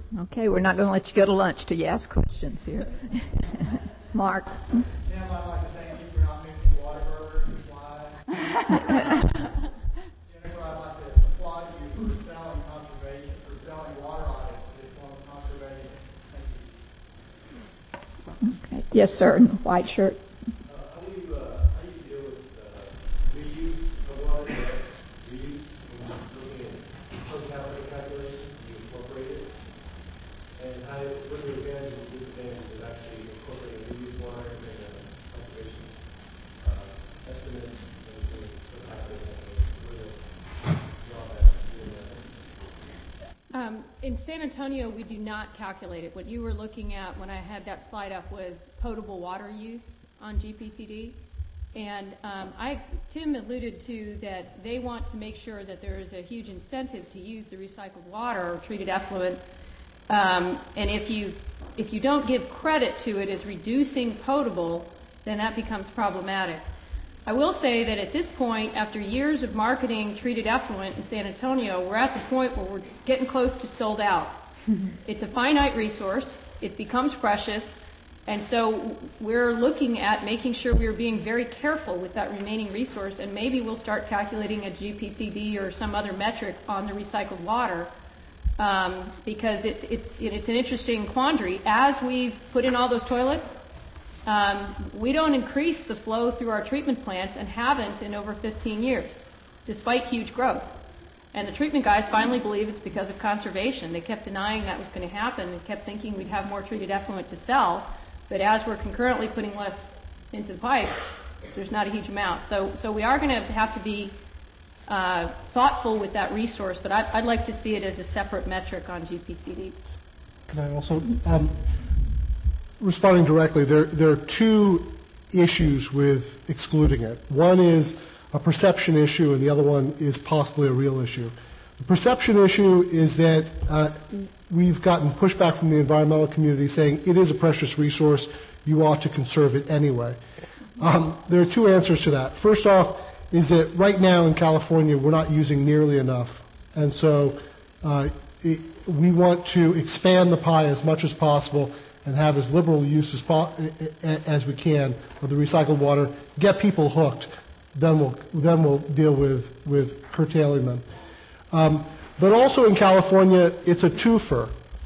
Okay, we're not going to let you go to lunch till you ask questions here. Mark. Ma'am, I'd like to thank you for not making Whataburger and fly. Jennifer, I'd like to applaud you for selling conservation, for selling water audits as a form of conservation. Thank you. Okay. Yes, sir, in the white shirt. How do you deal with reuse of water, reuse when you're looking at totality calculations, you incorporate it? And what are the advantages and disadvantages of actually incorporating reuse water and conservation estimates and what happens what are the drawbacks of doing that? In San Antonio, we do not calculate it. What you were looking at when I had that slide up was potable water use on GPCD. And Tim alluded to that they want to make sure that there is a huge incentive to use the recycled water or treated effluent. And if you don't give credit to it as reducing potable, then that becomes problematic. I will say that at this point, after years of marketing treated effluent in San Antonio, we're at the point where we're getting close to sold out. It's a finite resource. It becomes precious. And so we're looking at making sure we're being very careful with that remaining resource, and maybe we'll start calculating a GPCD or some other metric on the recycled water. Because it's an interesting quandary. As we've put in all those toilets, we don't increase the flow through our treatment plants and haven't in over 15 years, despite huge growth. And the treatment guys finally believe it's because of conservation. They kept denying that was going to happen and kept thinking we'd have more treated effluent to sell. But as we're concurrently putting less into the pipes, there's not a huge amount. So we are going to have to be thoughtful with that resource, but I'd like to see it as a separate metric on GPCD. Can I also, responding directly, there are two issues with excluding it. One is a perception issue, and the other one is possibly a real issue. The perception issue is that we've gotten pushback from the environmental community saying it is a precious resource, you ought to conserve it anyway. There are two answers to that. First off, is that right now in California we're not using nearly enough. And so we want to expand the pie as much as possible and have as liberal use as we can of the recycled water, get people hooked, then we'll deal with curtailing them. But also in California, it's a twofer.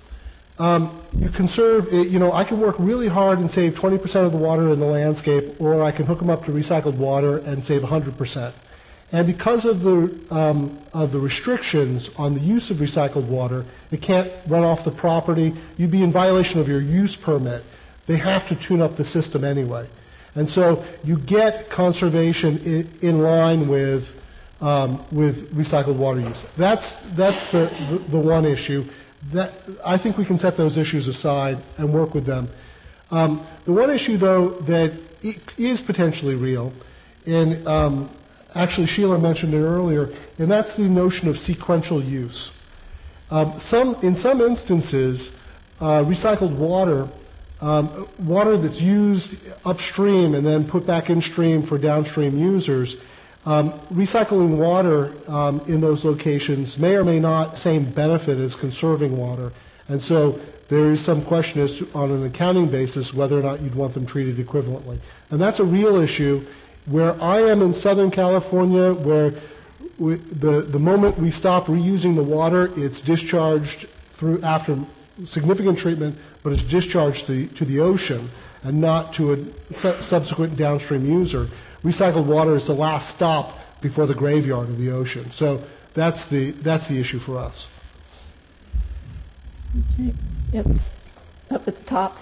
You conserve, I can work really hard and save 20% of the water in the landscape, or I can hook them up to recycled water and save 100%. And because of the restrictions on the use of recycled water, it can't run off the property. You'd be in violation of your use permit. They have to tune up the system anyway. And so you get conservation in line with recycled water use. That's the one issue. That I think we can set those issues aside and work with them. The one issue, though, that is potentially real, and actually Sheila mentioned it earlier, and that's the notion of sequential use. In some instances, recycled water, water that's used upstream and then put back in stream for downstream users, recycling water in those locations may or may not same benefit as conserving water. And so there is some question as to, on an accounting basis, whether or not you'd want them treated equivalently. And that's a real issue. Where I am in Southern California, where the moment we stop reusing the water, it's discharged through after significant treatment, but it's discharged to the ocean and not to a subsequent downstream user. Recycled water is the last stop before the graveyard of the ocean. So that's the issue for us. Okay. Yes, up at the top.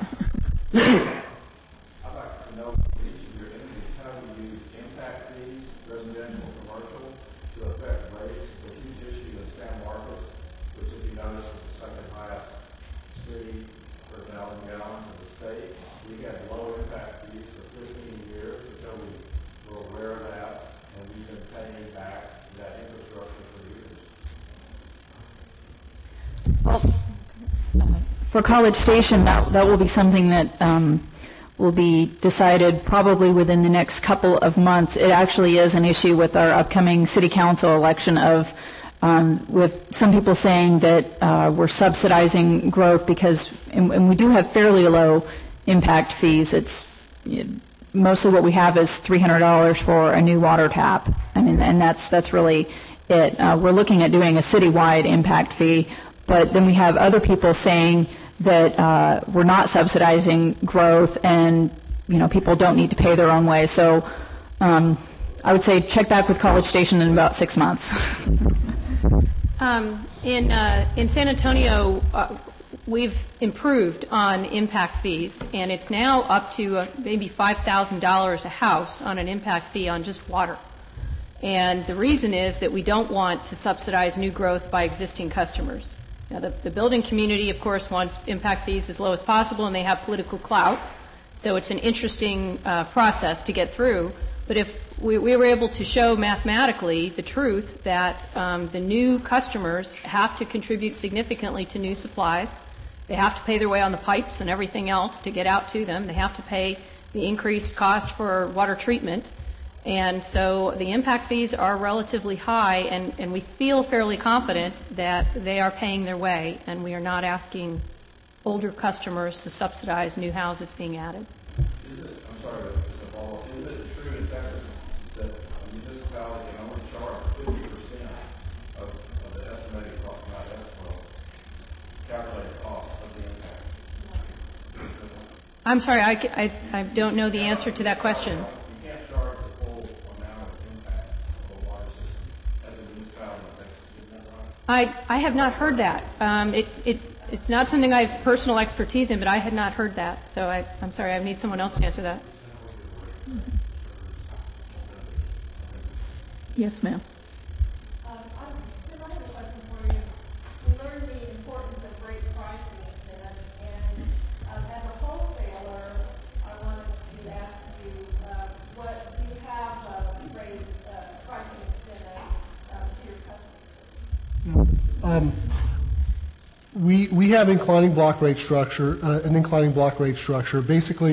For College Station, that will be something that will be decided probably within the next couple of months. It actually is an issue with our upcoming city council election of with some people saying that we're subsidizing growth because, and we do have fairly low impact fees. It's mostly what we have is $300 for a new water tap. I mean, and that's really it. We're looking at doing a citywide impact fee, but then we have other people saying that we're not subsidizing growth and, people don't need to pay their own way. So I would say check back with College Station in about 6 months. In San Antonio, we've improved on impact fees, and it's now up to maybe $5,000 a house on an impact fee on just water. And the reason is that we don't want to subsidize new growth by existing customers. Now, the building community, of course, wants impact fees as low as possible, and they have political clout. So it's an interesting process to get through. But if we were able to show mathematically the truth that the new customers have to contribute significantly to new supplies, they have to pay their way on the pipes and everything else to get out to them, they have to pay the increased cost for water treatment, and so the impact fees are relatively high, and we feel fairly confident that they are paying their way, and we are not asking older customers to subsidize new houses being added. Isn't it true in Texas that a municipality can only charge 50% of the estimated cost, not estimate, calculated cost of the impact? I'm sorry, I don't know the answer to that question. You can't charge the full amount of impact of a water system as a municipality in Texas, isn't that right? I have not heard that. It's not something I have personal expertise in, but I had not heard that. So I'm sorry, I need someone else to answer that. Yes, ma'am. I have a question for you. We learned the importance of great pricing incentives, and as a wholesaler, I wanted to ask you, what do you have great pricing incentives to your customers? We have inclining block rate structure, an inclining block rate structure. Basically,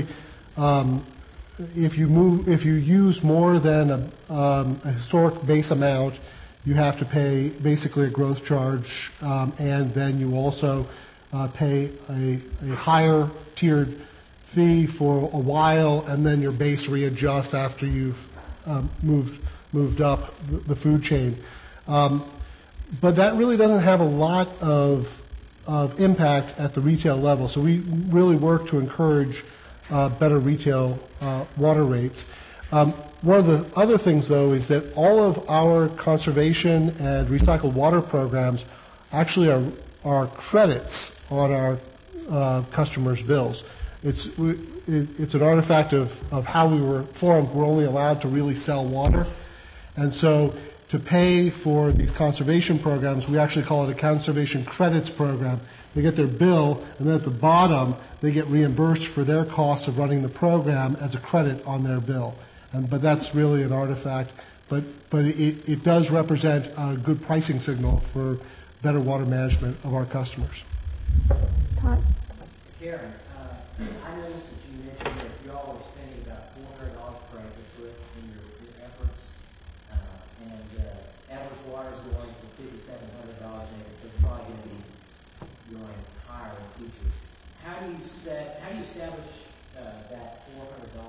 if you use more than a historic base amount, you have to pay basically a growth charge, and then you also pay a higher tiered fee for a while, and then your base readjusts after you've moved up the food chain. But that really doesn't have a lot of impact at the retail level. So we really work to encourage better retail water rates. One of the other things, though, is that all of our conservation and recycled water programs actually are credits on our customers' bills. It's an artifact of how we were formed. We're only allowed to really sell water. And so to pay for these conservation programs, we actually call it a conservation credits program. They get their bill, and then at the bottom, they get reimbursed for their costs of running the program as a credit on their bill. But that's really an artifact. But it does represent a good pricing signal for better water management of our customers. Karen, I noticed that you mentioned that you all are spending about $400 per acre foot in your efforts, and average water is going from $5,700 an acre, so it's probably going to be going higher in the future. How do you establish that $400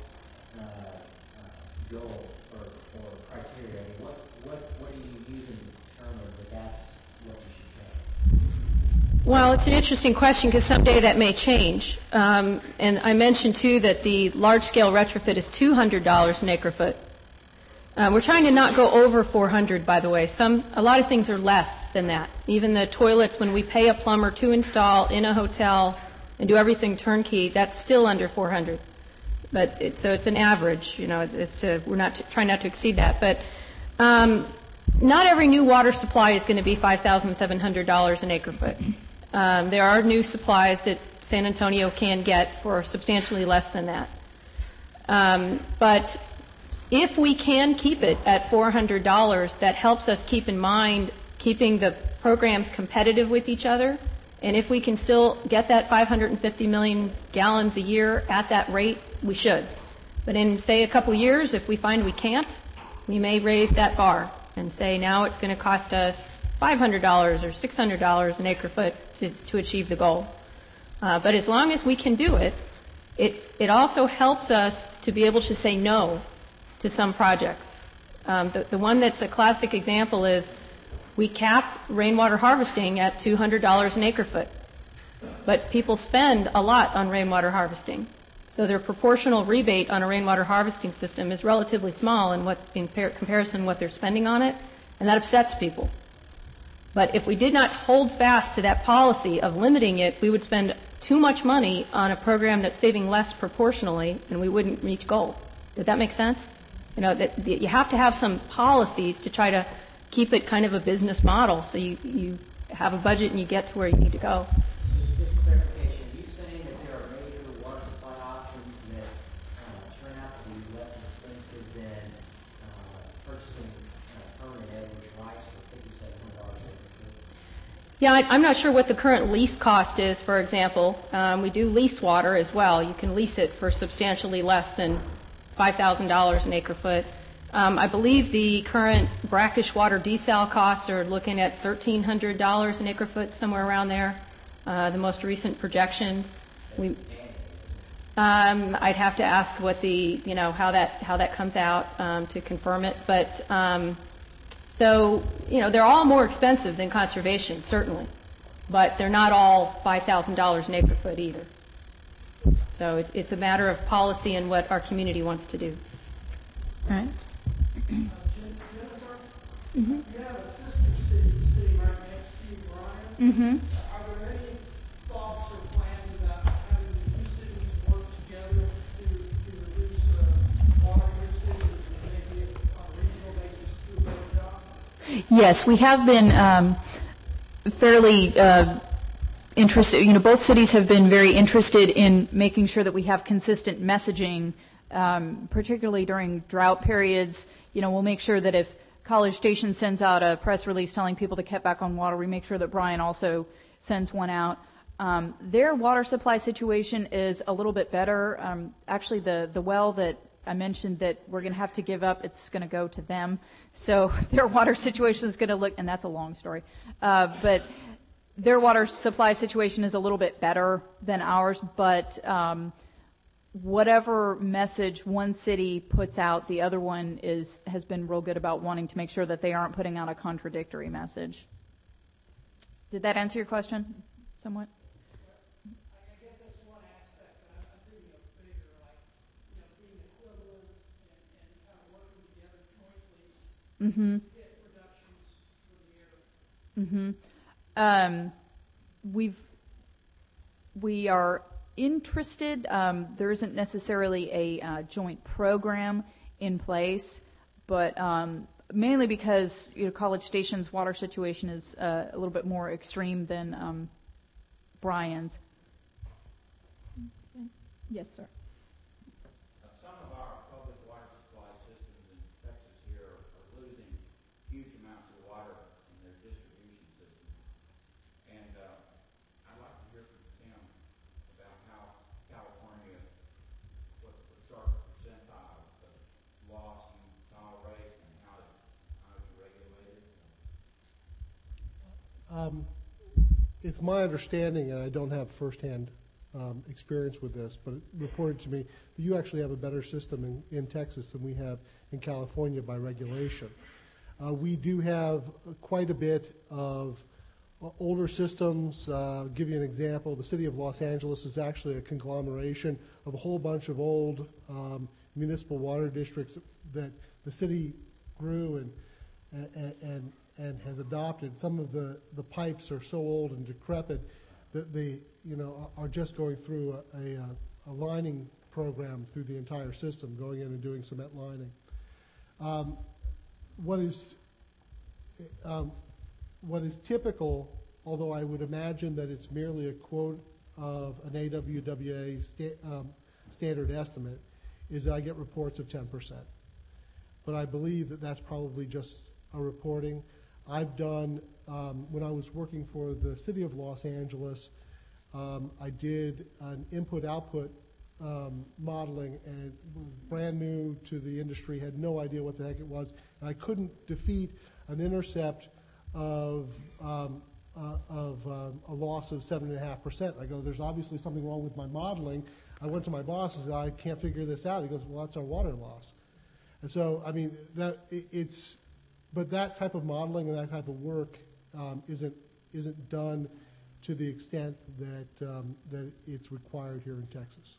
goal or criteria? I mean, what are you using to determine that that's what you should pay? Well, it's an interesting question because someday that may change. And I mentioned, too, that the large-scale retrofit is $200 an acre foot. We're trying to not go over $400, by the way. A lot of things are less than that. Even the toilets, when we pay a plumber to install in a hotel and do everything turnkey, that's still under $400. But so it's an average, we're not trying not to exceed that. But not every new water supply is going to be $5,700 an acre foot. There are new supplies that San Antonio can get for substantially less than that. But if we can keep it at $400, that helps us keep in mind keeping the programs competitive with each other. And if we can still get that 550 million gallons a year at that rate, we should. But in, say, a couple years, if we find we can't, we may raise that bar. and say now it's going to cost us $500 or $600 an acre foot to achieve the goal. But as long as we can do it, it also helps us to be able to say no to some projects. The one that's a classic example is we cap rainwater harvesting at $200 an acre foot. But people spend a lot on rainwater harvesting. So their proportional rebate on a rainwater harvesting system is relatively small in comparison to what they're spending on it, and that upsets people. But if we did not hold fast to that policy of limiting it, we would spend too much money on a program that's saving less proportionally, and we wouldn't reach goal. Did that make sense? You know, that you have to have some policies to try to keep it kind of a business model, so you have a budget and you get to where you need to go. Just a clarification, are you saying that there are major water supply options that turn out to be less expensive than purchasing permanent average rights for $5,700 an acre? Yeah, I'm not sure what the current lease cost is, for example. We do lease water as well. You can lease it for substantially less than $5,000 an acre foot. I believe the current brackish water desal costs are looking at $1,300 an acre foot, somewhere around there. The most recent projections. I'd have to ask what how that comes out to confirm it. But so they're all more expensive than conservation, certainly, but they're not all $5,000 an acre foot either. So it's a matter of policy and what our community wants to do. All right. Jennifer, you have a sister city sitting right next to you, Brian. Mm-hmm. Are there any thoughts or plans about having the two cities work together to reduce water usage and maybe on a regional basis do a better job? Yes, we have been fairly interested. Both cities have been very interested in making sure that we have consistent messaging, particularly during drought periods. We'll make sure that if College Station sends out a press release telling people to cut back on water, we make sure that Brian also sends one out. Their water supply situation is a little bit better. Actually, the well that I mentioned that we're going to have to give up, it's going to go to them. So their water situation is going to look, and that's a long story, but their water supply situation is a little bit better than ours, but whatever message one city puts out, the other one has been real good about wanting to make sure that they aren't putting out a contradictory message. Did that answer your question somewhat? I guess that's one aspect. I'm thinking of bigger, like being equivalent and kind of working together jointly to get reductions for the air. We are interested. There isn't necessarily a joint program in place, but mainly because College Station's water situation is a little bit more extreme than Brian's. Yes, sir. Some of our public water supply systems in Texas here are losing huge amounts of water in their distribution system. And I'd like to hear from Tim about how California, what sort of percentile of loss you tolerate and how you regulate it. It's my understanding, and I don't have firsthand experience with this, but it reported to me that you actually have a better system in Texas than we have in California by regulation. We do have quite a bit of older systems. I'll give you an example. The city of Los Angeles is actually a conglomeration of a whole bunch of old municipal water districts that the city grew and has adopted. Some of the pipes are so old and decrepit that they are just going through a lining program through the entire system, going in and doing cement lining. What is typical, although I would imagine that it's merely a quote of an AWWA standard estimate, is that I get reports of 10%. But I believe that that's probably just a reporting. I've done, when I was working for the city of Los Angeles, I did an input-output modeling, and it was brand new to the industry, had no idea what the heck it was, and I couldn't defeat an intercept of a loss of 7.5%. I go, there's obviously something wrong with my modeling. I went to my boss and said, I can't figure this out. He goes, well, that's our water loss. And so, I mean, but that type of modeling and that type of work isn't done to the extent that it's required here in Texas.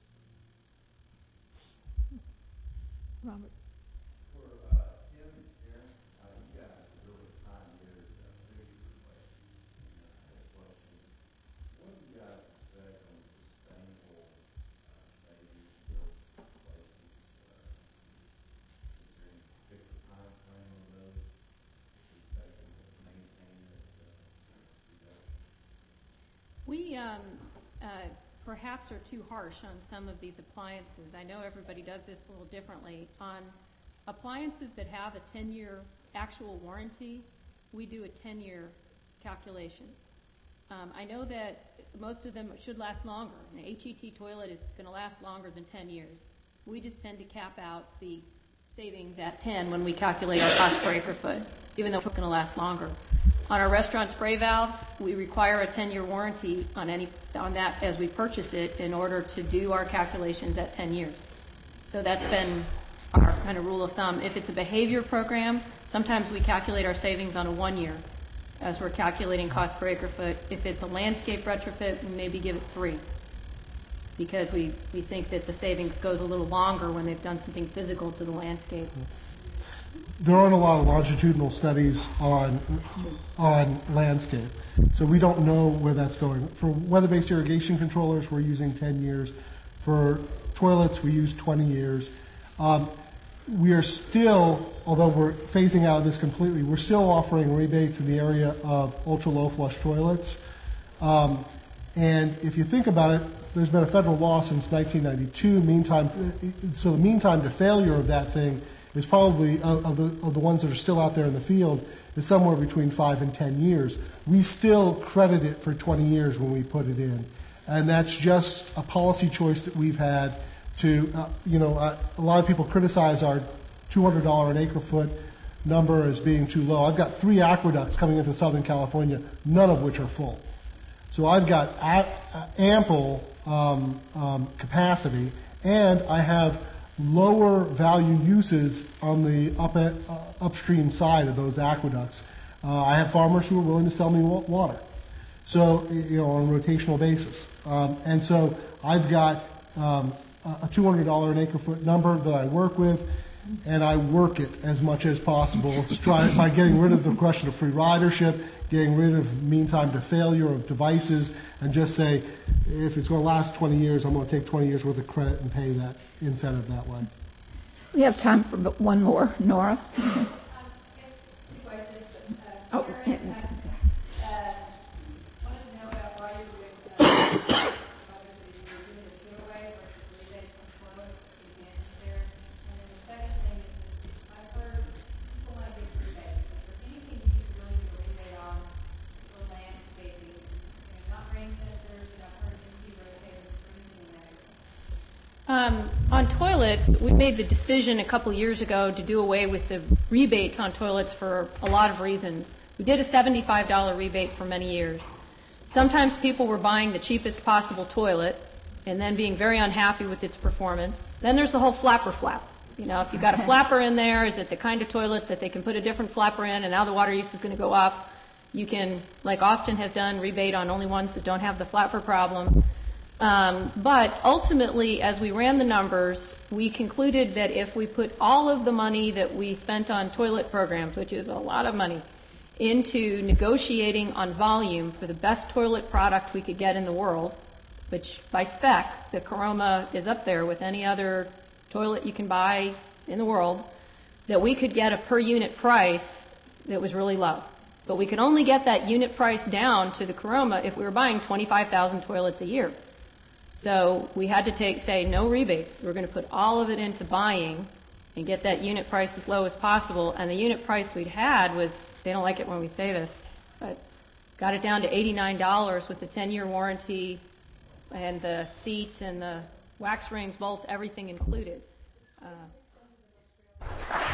Robert. For Tim and Karen, you guys are really pioneers of figure replacement. I had a question. What do you guys expect on sustainable savings for replacements? Is there any particular time frame on those? Do you expect them to maintain that reduction? We perhaps are too harsh on some of these appliances. I know everybody does this a little differently. On appliances that have a 10-year actual warranty, we do a 10-year calculation. I know that most of them should last longer. An HET toilet is going to last longer than 10 years. We just tend to cap out the savings at 10 when we calculate our cost per acre foot, even though it's going to last longer. On our restaurant spray valves, we require a 10-year warranty on that as we purchase it in order to do our calculations at 10 years. So that's been our kind of rule of thumb. If it's a behavior program, sometimes we calculate our savings on a 1 year as we're calculating cost per acre foot. If it's a landscape retrofit, we maybe give it 3 because we think that the savings goes a little longer when they've done something physical to the landscape. There aren't a lot of longitudinal studies on landscape, so we don't know where that's going. For weather-based irrigation controllers, we're using 10 years. For toilets, we use 20 years. We are still, although we're phasing out of this completely, we're still offering rebates in the area of ultra-low flush toilets. And if you think about it, there's been a federal law since 1992. So the mean time to failure of that thing is probably, of the ones that are still out there in the field, is somewhere between 5 and 10 years. We still credit it for 20 years when we put it in. And that's just a policy choice that we've had to, a lot of people criticize our $200 an acre foot number as being too low. I've got 3 aqueducts coming into Southern California, none of which are full. So I've got ample capacity, and I have lower value uses on the upstream side of those aqueducts. I have farmers who are willing to sell me water, so on a rotational basis. And so I've got a $200 an acre foot number that I work with, and I work it as much as possible to try by getting rid of the question of free ridership, getting rid of mean time to failure of devices, and just say, if it's going to last 20 years, I'm going to take 20 years worth of credit and pay that incentive that way. We have time for one more. Nora? Two questions. Oh, Karen, wanted to know about why you would, obviously, you're doing this giveaway versus rebates on toilets, the advantage there. And then the second thing is, I've heard people want to give rebates. Is there anything you could really give a rebate on for landscaping? Not rain sensors, I've heard empty rotators, or anything in that area. On toilets, we made the decision a couple years ago to do away with the rebates on toilets for a lot of reasons. We did a $75 rebate for many years. Sometimes people were buying the cheapest possible toilet and then being very unhappy with its performance. Then there's the whole flapper flap. If you've got a flapper in there, is it the kind of toilet that they can put a different flapper in and now the water use is going to go up? You can, like Austin has done, rebate on only ones that don't have the flapper problem. But ultimately, as we ran the numbers, we concluded that if we put all of the money that we spent on toilet programs, which is a lot of money, into negotiating on volume for the best toilet product we could get in the world, which by spec, the Caroma is up there with any other toilet you can buy in the world, that we could get a per unit price that was really low. But we could only get that unit price down to the Caroma if we were buying 25,000 toilets a year. So we had to say no rebates. We're going to put all of it into buying and get that unit price as low as possible. And the unit price we'd had was, they don't like it when we say this, but got it down to $89 with the 10-year warranty and the seat and the wax rings, bolts, everything included.